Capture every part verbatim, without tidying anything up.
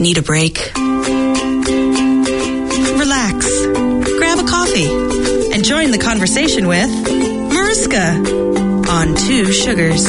Need a break? Relax. Grab a coffee and join the conversation with Mariska on Two Sugars.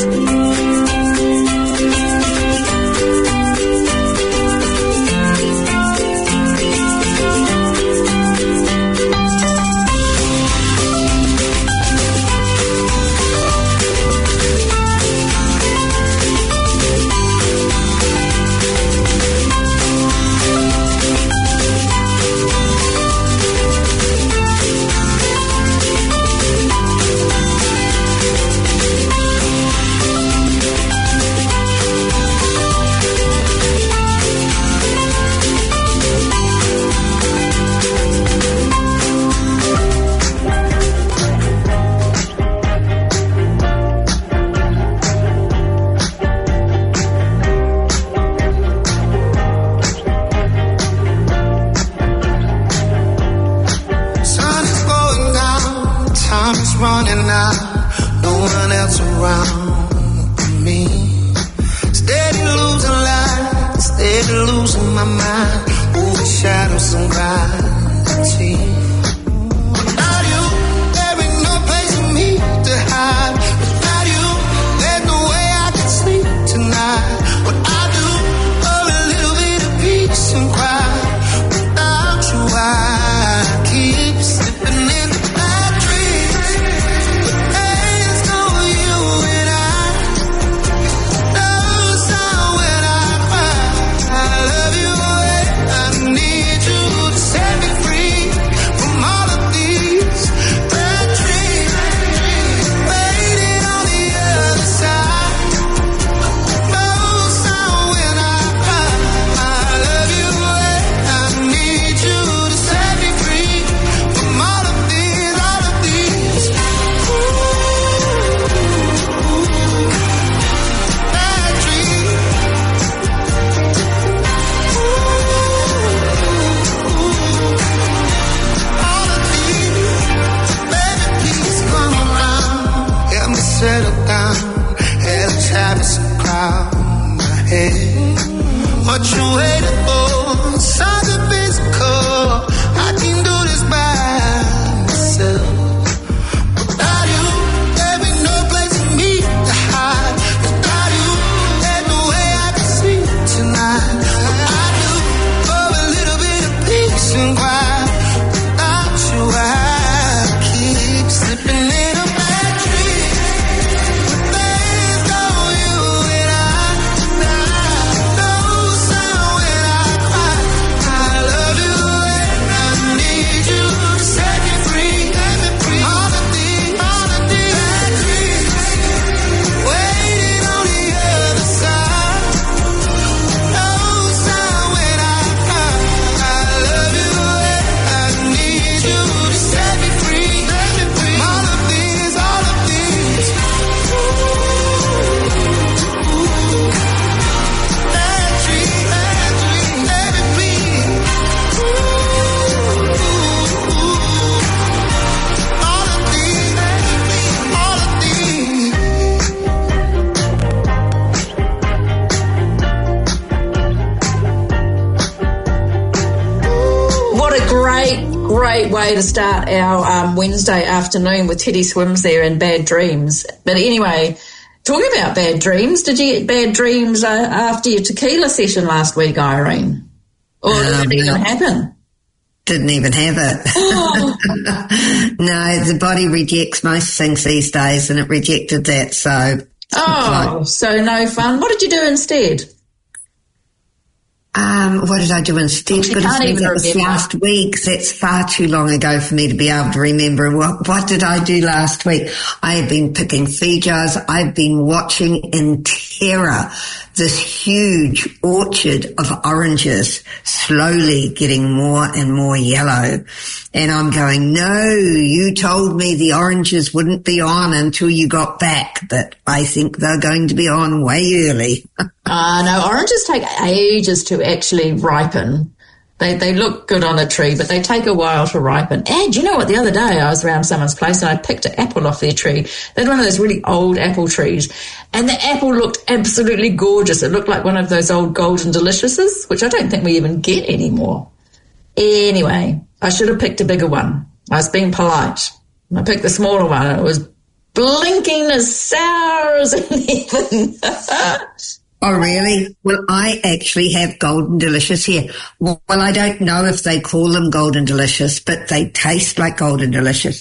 Way to start our um, Wednesday afternoon with Teddy Swims there and Bad Dreams. But anyway, talking about bad dreams, did you get bad dreams uh, after your tequila session last week, Irene? Or um, did it even happen? Didn't even have it. Oh. No, the body rejects most things these days, and it rejected that, so... Oh, like, so no fun. What did you do instead? Um, what did I do instead? Goodness, that was last week. That's far too long ago for me to be able to remember. What, what did I do last week? I have been picking fee jars. I've been watching in terror this huge orchard of oranges slowly getting more and more yellow. And I'm going, no, you told me the oranges wouldn't be on until you got back, but I think they're going to be on way early. uh, no, oranges take ages to actually ripen. They they look good on a tree, but they take a while to ripen. And you know what? The other day I was around someone's place and I picked an apple off their tree. They had one of those really old apple trees, and the apple looked absolutely gorgeous. It looked like one of those old Golden Deliciouses, which I don't think we even get anymore. Anyway, I should have picked a bigger one. I was being polite. I picked the smaller one, and it was blinking as sour as anything. Oh, really? Well, I actually have Golden Delicious here. Well, I don't know if they call them Golden Delicious, but they taste like Golden Delicious.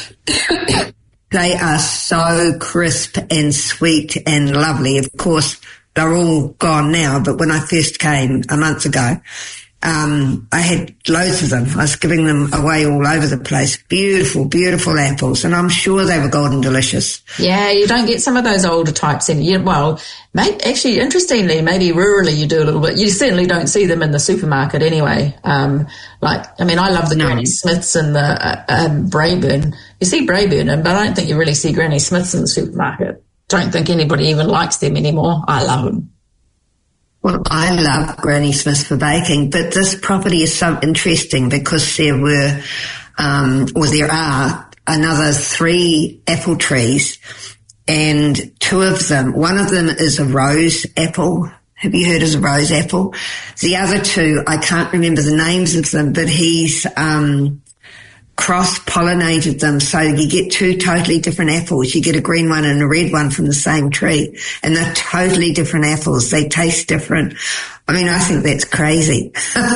They are so crisp and sweet and lovely. Of course, they're all gone now, but when I first came a month ago, Um, I had loads of them. I was giving them away all over the place. Beautiful, beautiful apples. And I'm sure they were Golden Delicious. Yeah, you don't get some of those older types in. You, well, may, actually, interestingly, maybe rurally you do a little bit. You certainly don't see them in the supermarket anyway. Um, like, I mean, I love the no. Granny Smiths and the uh, um, Braeburn. You see Braeburn, but I don't think you really see Granny Smiths in the supermarket. Don't think anybody even likes them anymore. I love them. Well, I love Granny Smith for baking, but this property is so interesting because there were, um, or there are another three apple trees, and two of them, one of them is a rose apple. Have you heard of a rose apple? The other two, I can't remember the names of them, but he's, um, cross-pollinated them, so you get two totally different apples. You get a green one and a red one from the same tree, and they're totally different apples. They taste different. I mean, I think that's crazy.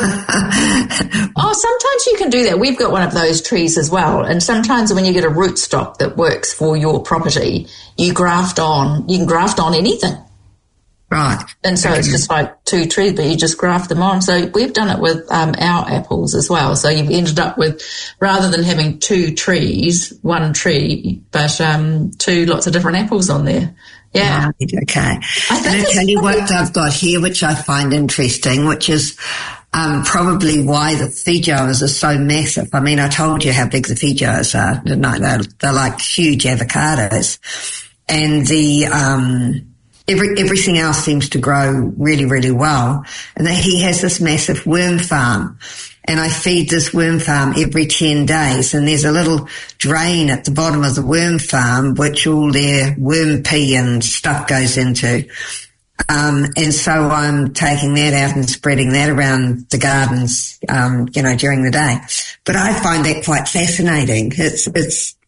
Oh, sometimes you can do that. We've got one of those trees as well, and sometimes when you get a rootstock that works for your property, you graft on, you can graft on anything. Right. And so okay. It's just like two trees, but you just graft them on. So we've done it with um, our apples as well. So you've ended up with, rather than having two trees, one tree, but um, two lots of different apples on there. Yeah. Right, okay. I and I'll tell you what I've got here, which I find interesting, which is um, probably why the Feijoas are so massive. I mean, I told you how big the Feijoas are, didn't I? They're, they're like huge avocados. And the... um Every, everything else seems to grow really, really well. And that he has this massive worm farm. And I feed this worm farm every ten days. And there's a little drain at the bottom of the worm farm, which all their worm pee and stuff goes into. Um, and so I'm taking that out and spreading that around the gardens, um, you know, during the day. But I find that quite fascinating. It's, it's,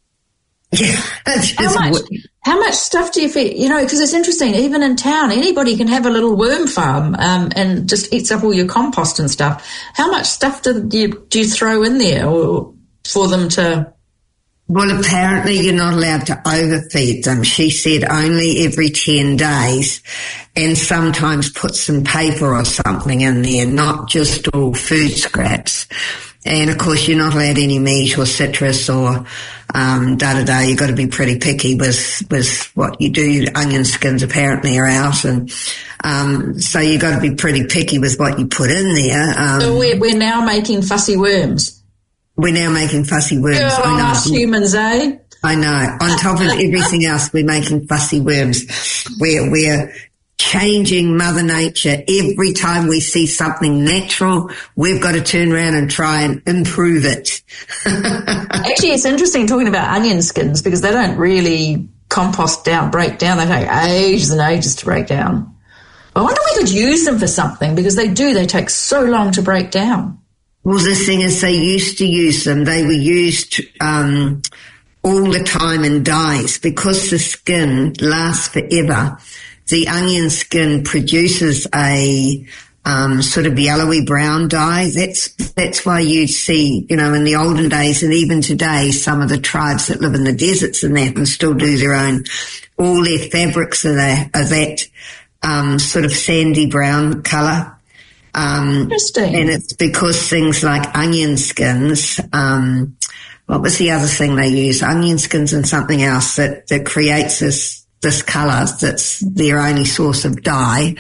yeah. It's, how it's, much, how much stuff do you feed? You know, because it's interesting, even in town, anybody can have a little worm farm, um, and just eats up all your compost and stuff. How much stuff do you, do you throw in there or for them to? Well, apparently you're not allowed to overfeed them. She said only every ten days, and sometimes put some paper or something in there, not just all food scraps. And of course you're not allowed any meat or citrus or um da da da. You've got to be pretty picky with with what you do. Onion skins apparently are out, and um so you've got to be pretty picky with what you put in there. Um, so we're, we're now making fussy worms. We're now making fussy worms. Oh, I know. Us humans, eh? I know. On top of everything else, we're making fussy worms. We're we're changing Mother Nature. Every time we see something natural, we've got to turn around and try and improve it. Actually, it's interesting talking about onion skins because they don't really compost down, break down. They take ages and ages to break down. I wonder if we could use them for something because they do. They take so long to break down. Well, the thing is, they used to use them. They were used um, all the time in dyes because the skin lasts forever. The onion skin produces a um, sort of yellowy brown dye. That's that's why you'd see, you know, in the olden days and even today, some of the tribes that live in the deserts and that and still do their own, all their fabrics are that, are that um, sort of sandy brown colour. Um, Interesting. And it's because things like onion skins, um, what was the other thing they use? Onion skins and something else that, that creates this this colour that's their only source of dye.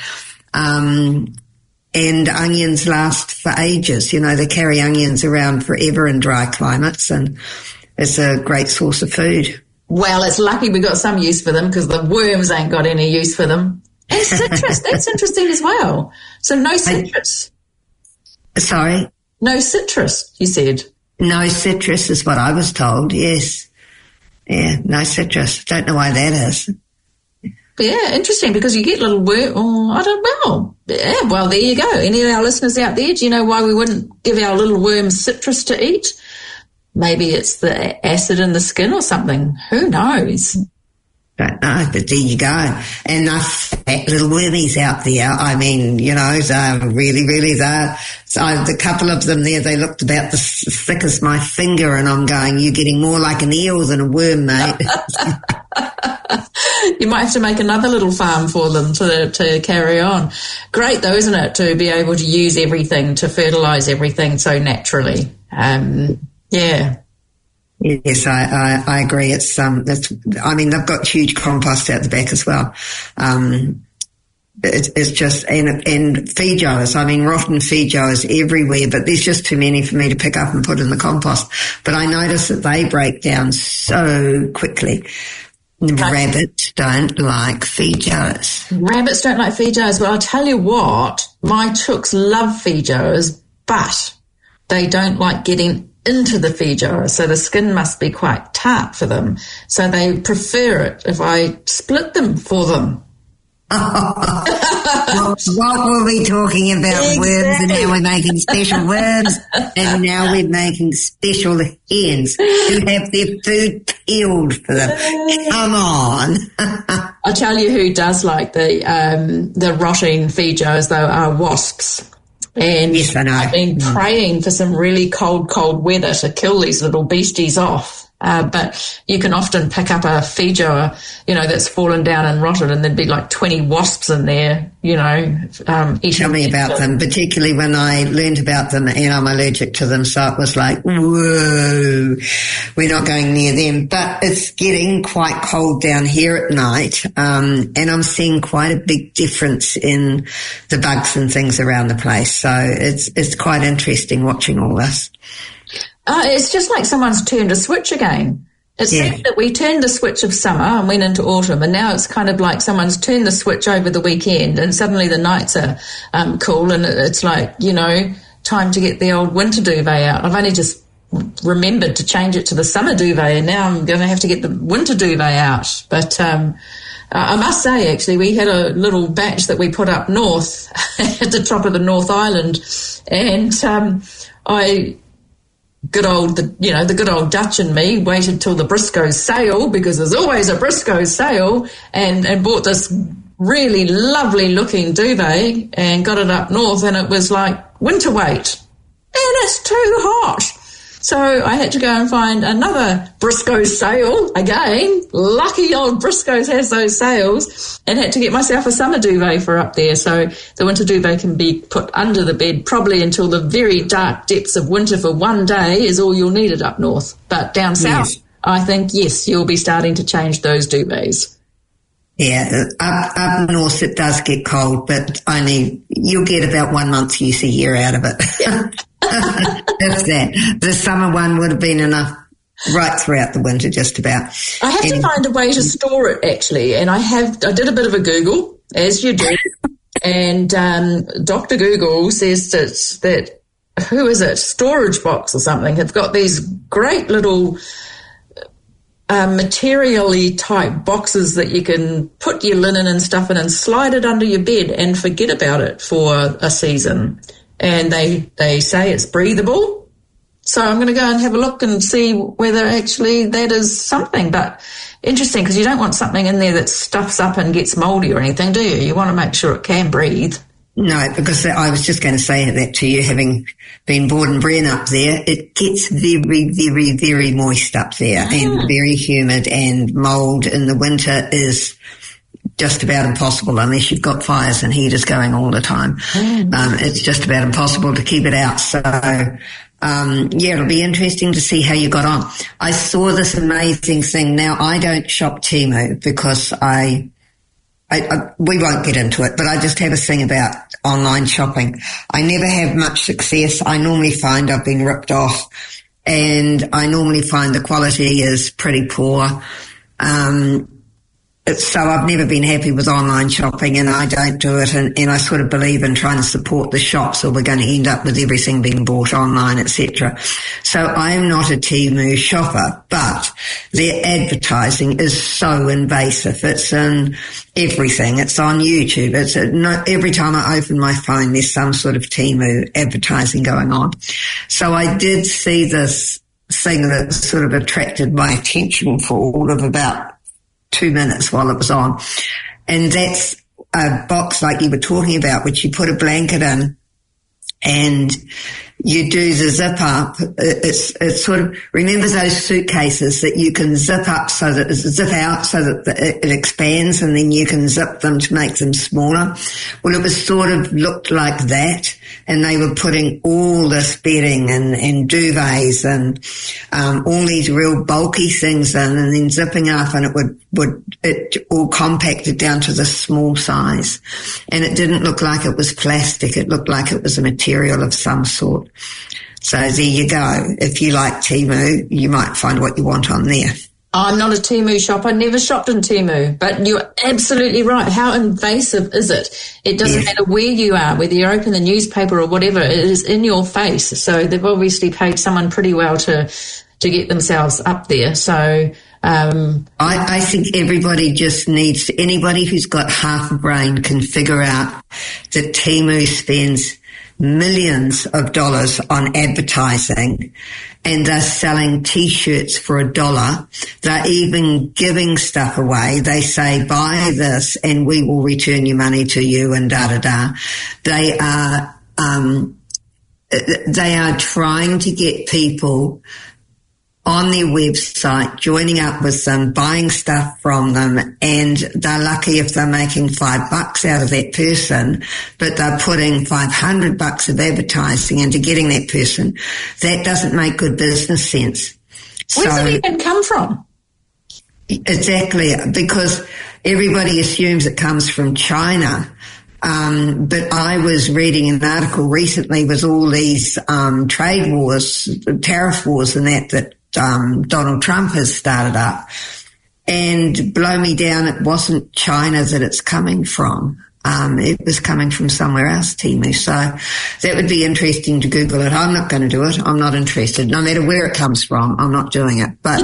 Um, and onions last for ages. You know, they carry onions around forever in dry climates, and it's a great source of food. Well, it's lucky we got some use for them because the worms ain't got any use for them. And citrus, that's interesting as well. So no citrus. Sorry? No citrus, you said. No citrus is what I was told, yes. Yeah, no citrus. Don't know why that is. Yeah, interesting, because you get little worm, oh, I don't know. Yeah, well, there you go. Any of our listeners out there, do you know why we wouldn't give our little worms citrus to eat? Maybe it's the acid in the skin or something. Who knows? Don't know, but there you go. And the fat little wormies out there, I mean, you know, they're really, really there. So the couple of them there, they looked about the thick as my finger, and I'm going, you're getting more like an eel than a worm, mate. You might have to make another little farm for them to to carry on. Great though, isn't it, to be able to use everything, to fertilise everything so naturally. Um, yeah. Yes, I, I, I agree. It's, um, it's, I mean, they've got huge compost out the back as well. Um, it, it's just, and, and feed jars. I mean, rotten feed jars everywhere, but there's just too many for me to pick up and put in the compost. But I notice that they break down so quickly. Rabbits don't like feed jars. Rabbits don't like feed jars. Well, I'll tell you what, my chooks love feed jars, but they don't like getting into the feed jar, so the skin must be quite tart for them. So they prefer it if I split them for them. what, what were we talking about? Exactly. Worms, and now we're making special worms, and now we're making special hens who have their food peeled for them. Come on. I'll tell you who does like the um, the rotting feed jars, though, are wasps. And yes, I know. I've been praying for some really cold, cold weather to kill these little beasties off. Uh, but you can often pick up a feed jar, you know, that's fallen down and rotted, and there'd be like twenty wasps in there, you know. Um, Tell me about them, particularly when I learned about them and I'm allergic to them. So it was like, whoa, we're not going near them. But it's getting quite cold down here at night, um, and I'm seeing quite a big difference in the bugs and things around the place. So it's it's quite interesting watching all this. Uh, it's just like someone's turned a switch again. It yeah. seems that we turned the switch of summer and went into autumn, and now it's kind of like someone's turned the switch over the weekend, and suddenly the nights are um, cool, and it's like, you know, time to get the old winter duvet out. I've only just remembered to change it to the summer duvet, and now I'm going to have to get the winter duvet out. But um, I must say, actually, we had a little batch that we put up north at the top of the North Island, and um, I... Good old, the, you know, the good old Dutch in me waited till the Briscoe's sale, because there's always a Briscoe's sale, and, and bought this really lovely looking duvet and got it up north, and it was like winter weight. And it's too hot. So I had to go and find another Briscoe's sale again. Lucky old Briscoe's has those sales, and had to get myself a summer duvet for up there. So the winter duvet can be put under the bed probably until the very dark depths of winter for one day is all you'll need it up north. But down south, yes. I think, yes, you'll be starting to change those duvets. Yeah, up, up north it does get cold, but only you'll get about one month's use a year out of it. Yeah. That's that. The summer one would have been enough right throughout the winter, just about. I have and, to find a way to store it, actually, and I have. I did a bit of a Google, as you do, and um, Doctor Google says that that who is it, Storage Box or something, have got these great little uh, material-y type boxes that you can put your linen and stuff in and slide it under your bed and forget about it for a season. And they, they say it's breathable. So I'm going to go and have a look and see whether actually that is something. But interesting, because you don't want something in there that stuffs up and gets mouldy or anything, do you? You want to make sure it can breathe. No, because I was just going to say that to you, having been born and bred up there, it gets very, very, very moist up there, ah. and very humid, and mould in the winter is just about impossible unless you've got fires and heaters going all the time. Mm. Um, it's just about impossible to keep it out. So, um, yeah, it'll be interesting to see how you got on. I saw this amazing thing. Now, I don't shop Temu because I, I, I, we won't get into it, but I just have a thing about online shopping. I never have much success. I normally find I've been ripped off, and I normally find the quality is pretty poor. Um, it's, so I've never been happy with online shopping, and I don't do it, and, and I sort of believe in trying to support the shops, or we're going to end up with everything being bought online, et cetera. So I am not a Temu shopper, but their advertising is so invasive. It's in everything. It's on YouTube. It's a, no, every time I open my phone, there's some sort of Temu advertising going on. So I did see this thing that sort of attracted my attention for all of about two minutes while it was on. And that's a box like you were talking about, which you put a blanket in and you do the zip up. It's, it's sort of, remember those suitcases that you can zip up so that, zip out so that it expands, and then you can zip them to make them smaller. Well, it was sort of looked like that, and they were putting all this bedding and, and duvets and, um, all these real bulky things in, and then zipping up, and it would, would, it all compacted down to the small size. And it didn't look like it was plastic. It looked like it was a material of some sort. So there you go. If you like Temu, you might find what you want on there. I'm not a Temu shopper. I never shopped in Temu, but you're absolutely right. How invasive is it? It doesn't yes. matter where you are, whether you open the newspaper or whatever, it is in your face. So they've obviously paid someone pretty well to, to get themselves up there. So, um, I, I think everybody just needs, anybody who's got half a brain can figure out that Temu spends millions of dollars on advertising, and they're selling T-shirts for a dollar. They're even giving stuff away. They say, buy this and we will return your money to you, and da-da-da. They are, um, they are trying to get people on their website, joining up with them, buying stuff from them, and they're lucky if they're making five bucks out of that person, but they're putting five hundred bucks of advertising into getting that person. That doesn't make good business sense. Where does so, it even come from? Exactly, because everybody assumes it comes from China. Um, but I was reading an article recently with all these um, trade wars, tariff wars and that, that um, Donald Trump has started up. And blow me down, it wasn't China that it's coming from. Um, it was coming from somewhere else, Temu. So that would be interesting to Google it. I'm not going to do it. I'm not interested. No matter where it comes from, I'm not doing it. But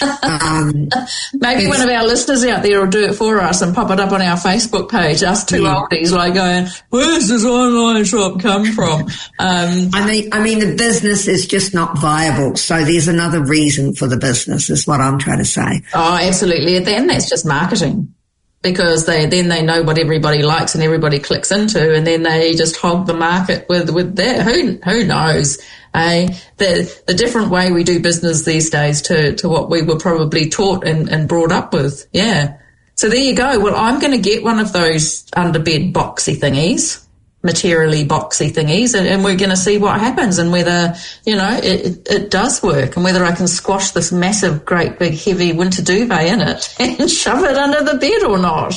um, maybe one of our listeners out there will do it for us and pop it up on our Facebook page. Us two yeah. oldies like going, where's this online shop come from? Um, I mean, I mean, the business is just not viable. So there's another reason for the business, is what I'm trying to say. Oh, absolutely. Then that's just marketing. Because they then they know what everybody likes and everybody clicks into, and then they just hog the market with with that. Who who knows? Eh? The the different way we do business these days to to what we were probably taught and, and brought up with. Yeah. So there you go. Well, I'm going to get one of those underbed boxy thingies, materially boxy thingies, and, and we're going to see what happens, and whether, you know, it, it, it does work, and whether I can squash this massive, great, big, heavy winter duvet in it and shove it under the bed or not.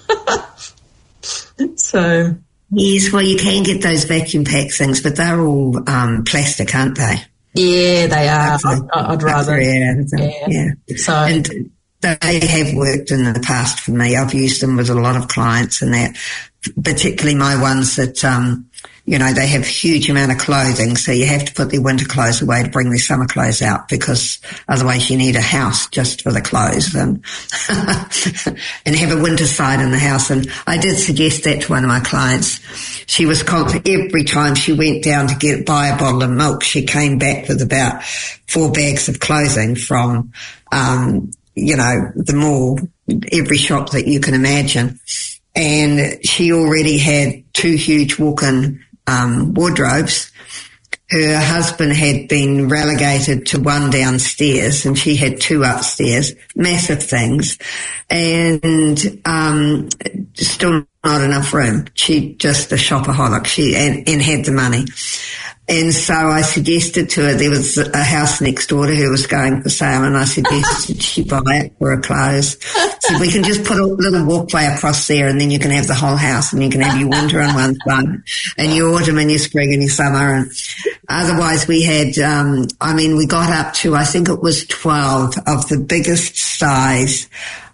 So. Yes, well, you can get those vacuum pack things, but they're all um, plastic, aren't they? Yeah, they are. I'd, I'd rather. Yeah, yeah. yeah. So. And they have worked in the past for me. I've used them with a lot of clients and that, particularly my ones that, um, you know, they have huge amount of clothing, so you have to put their winter clothes away to bring their summer clothes out, because otherwise you need a house just for the clothes and and have a winter side in the house. And I did suggest that to one of my clients. She was confident every time she went down to get buy a bottle of milk, she came back with about four bags of clothing from, um, you know, the mall, every shop that you can imagine. And she already had two huge walk-in um, wardrobes. Her husband had been relegated to one downstairs, and she had two upstairs, massive things, and um, still not enough room. She just a shopaholic. She and, and had the money. And so I suggested to her, there was a house next door to her was going for sale, and I suggested she buy it for her clothes. So we can just put a little walkway across there, and then you can have the whole house, and you can have your winter on one side and your autumn and your spring and your summer. And otherwise we had, um, I mean, we got up to, I think it was twelve of the biggest size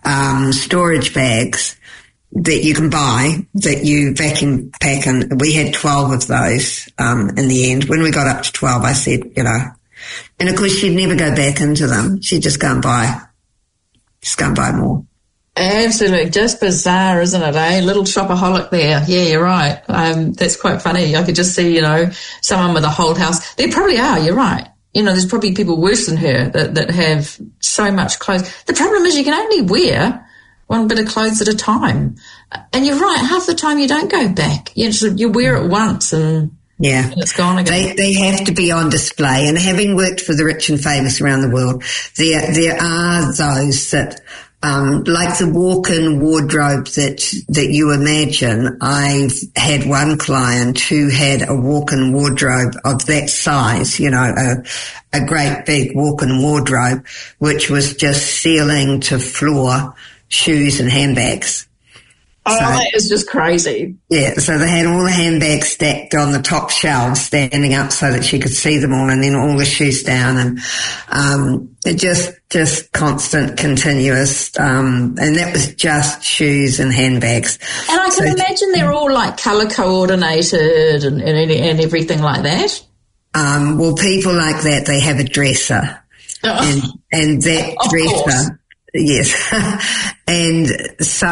um, storage bags that you can buy, that you vacuum pack, and we had twelve of those um, in the end. When we got up to twelve, I said, you know, and of course she'd never go back into them. She'd just go and buy, just go and buy more. Absolutely, just bizarre, isn't it, eh? Little shopaholic there. Yeah, you're right. Um, that's quite funny. I could just see, you know, someone with a whole house. There probably are, you're right. You know, there's probably people worse than her that, that have so much clothes. The problem is you can only wear one bit of clothes at a time. And you're right, half the time you don't go back. You just, you wear it once and, yeah. and it's gone again. They, they have to be on display. And having worked for the rich and famous around the world, there, there are those that, Um, like the walk-in wardrobe that, that you imagine. I've had one client who had a walk-in wardrobe of that size, you know, a, a great big walk-in wardrobe, which was just ceiling to floor shoes and handbags. Oh, so, that is just crazy. Yeah, so they had all the handbags stacked on the top shelves, standing up so that she could see them all, and then all the shoes down, and um, it just just constant, continuous, um, and that was just shoes and handbags. And I can so, imagine they're all like colour coordinated and, and and everything like that. Um, well, people like that, they have a dresser, oh. and and that of dresser. Course. Yes. And so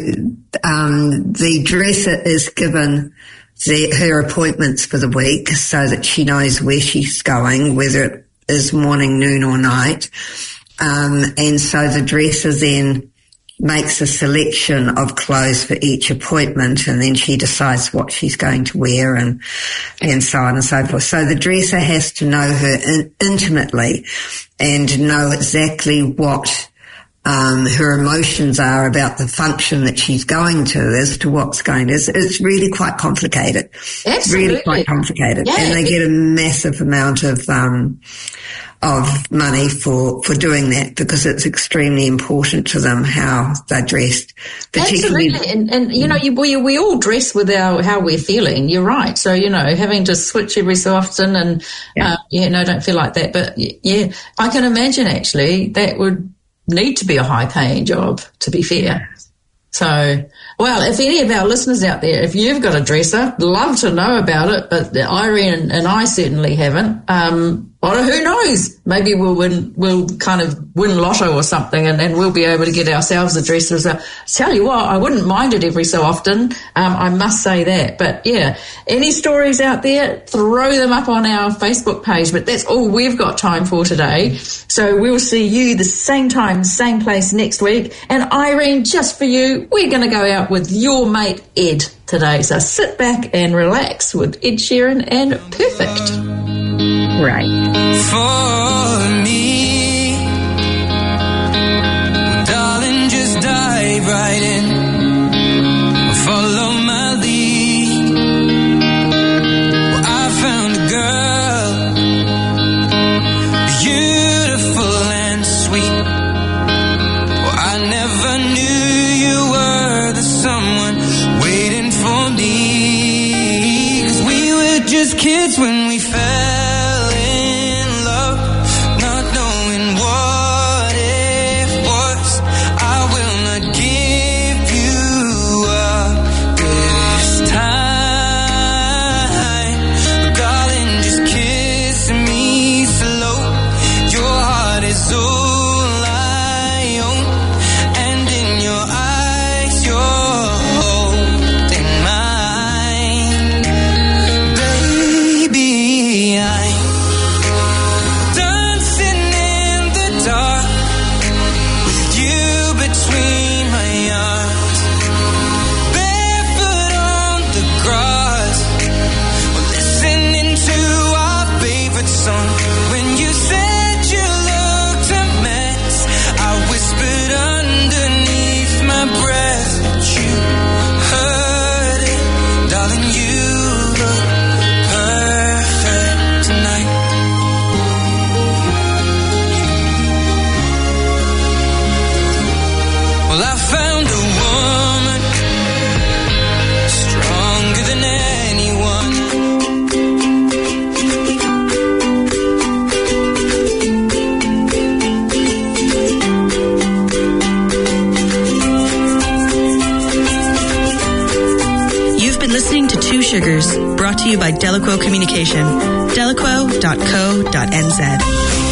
um, the dresser is given the, her appointments for the week so that she knows where she's going, whether it is morning, noon or night. Um, and so the dresser then makes a selection of clothes for each appointment, and then she decides what she's going to wear, and and so on and so forth. So the dresser has to know her in, intimately and know exactly what Um, her emotions are about the function that she's going to, as to what's going to. It's, it's really quite complicated. Absolutely. It's really quite complicated. Yeah, and they get a massive amount of, um, of money for, for doing that, because it's extremely important to them how they're dressed. Absolutely. And, and, you know, you, we, we all dress with our, how we're feeling. You're right. So, you know, having to switch every so often and, yeah, uh, yeah no, don't feel like that. But yeah, I can imagine actually that would need to be a high-paying job, to be fair. So, well, if any of our listeners out there, if you've got a dresser, love to know about it, but Irene and I certainly haven't. Um, well, who knows? Maybe we'll win, we'll kind of win lotto or something, and, and we'll be able to get ourselves a dresser as well. Tell you what, I wouldn't mind it every so often. Um, I must say that. But yeah, any stories out there, throw them up on our Facebook page. But that's all we've got time for today. So we'll see you the same time, same place next week. And Irene, just for you, we're going to go out with your mate Ed today. So sit back and relax with Ed Sheeran and Perfect. Right. For me, darling, just dive right in, follow my lead. Well, I found a girl, beautiful and sweet. Well, I never knew you were the someone waiting for me, 'cause we were just kids when we fell. Sugars, brought to you by Delaquo Communication, delaquo dot co dot n z.